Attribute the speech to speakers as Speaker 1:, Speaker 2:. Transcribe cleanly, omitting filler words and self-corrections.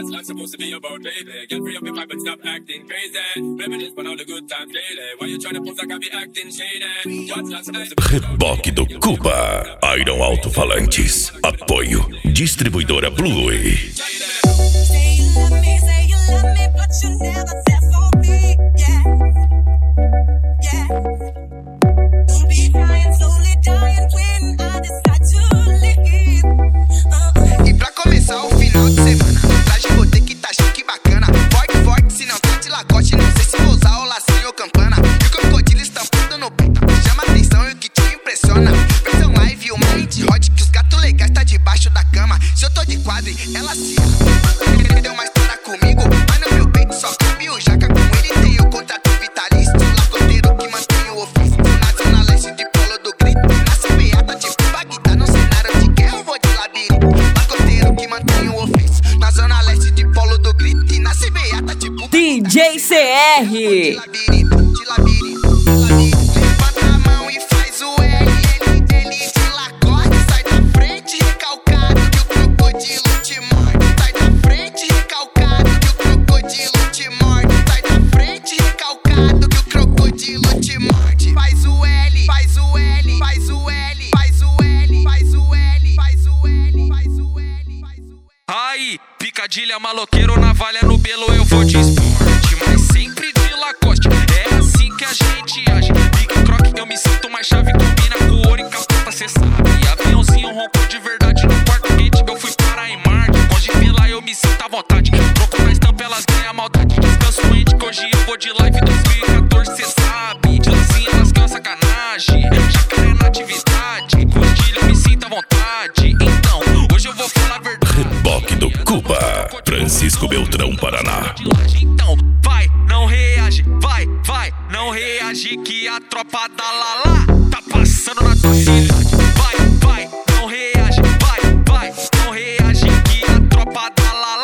Speaker 1: What's life supposed to be about, baby? Get free up your vibe and stop acting crazy. Reminisce on all the good times daily. Why you trying to pose like I be acting shady? What's life supposed to be
Speaker 2: Reboque do Cuba. Iron Alto-Falantes. Apoio Distribuidora Blue.
Speaker 3: Say you love me, but you never said for me. Yeah, yeah. You'll be crying, slowly dying when I decide to leave.
Speaker 4: E pra começar o final de semana, traje botei que tá chique bacana. Forte, forte, se não tá de lacoste. Não sei se vou usar o lacinho ou campana. E o crocodilo estampado no peito chama atenção e o que te impressiona. Versão live, uma hit hot que os gatos legais tá debaixo da cama. Se eu tô de quadro, ela se deu uma história comigo, mas no meu peito só cabe o jaca. Com ele tem o contrato vitalício, lacoteiro que mantém o ofício. Na zona leste de Polo do Grito, na CBA tipo Bagdá. No cenário de guerra eu vou de labirinto, lacoteiro que mantém o ofício. Na zona leste de Polo do Grito, e na CBA tá tipo
Speaker 5: DJ CR.
Speaker 4: de labirinto, de labirinto, de labirinto. Levanta a mão e faz o L, ele de lacoste. Sai da frente recalcado que o crocodilo te morde. Sai da frente recalcado que o crocodilo te morde. Sai da frente recalcado que o crocodilo te morde. Faz o L, faz o L, faz o L, faz o L, faz o L, faz o L, faz o L, faz o L.
Speaker 6: Aí, picadilha, maloqueiro, navalha no belo, eu vou de esporte, mas sempre de Lacoste. É assim que a gente age. Big Croc, eu me sinto mais chave, combina com ouro e capota, cê sabe. Aviãozinho roncou de verdade no quarto quente, eu fui para em Marte. Longe de lá eu me sinto à vontade. Troco na estampa, elas ganham maldade. Descanso índio, que hoje eu vou de live 2014, cê sabe. De lacinha nas canhas, sacanagem. Jacaré na atividade, curtilha, eu me sinto à vontade. Então, hoje eu vou falar a verdade.
Speaker 2: Reboque do Cuba. Francisco Beltrão, Paraná.
Speaker 6: Então, vai, não reage, vai, não reage que a tropa da Lala tá passando na tua cidade. Vai, não reage, vai, não reage que a tropa da Lala